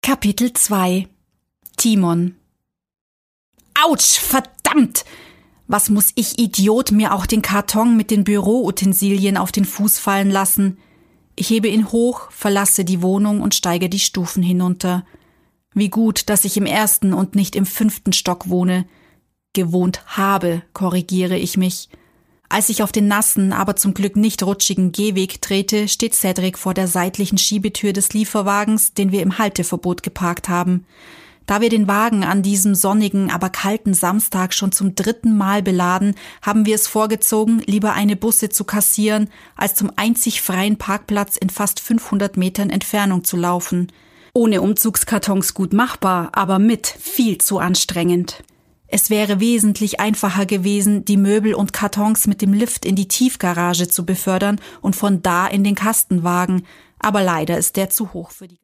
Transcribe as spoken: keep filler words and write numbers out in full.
Kapitel zwei. Timon. Autsch, verdammt! Was muss ich, Idiot, mir auch den Karton mit den Büroutensilien auf den Fuß fallen lassen? Ich hebe ihn hoch, verlasse die Wohnung und steige die Stufen hinunter. Wie gut, dass ich im ersten und nicht im fünften Stock wohne. Gewohnt habe, korrigiere ich mich. Als ich auf den nassen, aber zum Glück nicht rutschigen Gehweg trete, steht Cedric vor der seitlichen Schiebetür des Lieferwagens, den wir im Halteverbot geparkt haben. Da wir den Wagen an diesem sonnigen, aber kalten Samstag schon zum dritten Mal beladen, haben wir es vorgezogen, lieber eine Busse zu kassieren, als zum einzig freien Parkplatz in fast fünfhundert Metern Entfernung zu laufen. Ohne Umzugskartons gut machbar, aber mit viel zu anstrengend. Es wäre wesentlich einfacher gewesen, die Möbel und Kartons mit dem Lift in die Tiefgarage zu befördern und von da in den Kastenwagen, aber leider ist der zu hoch für die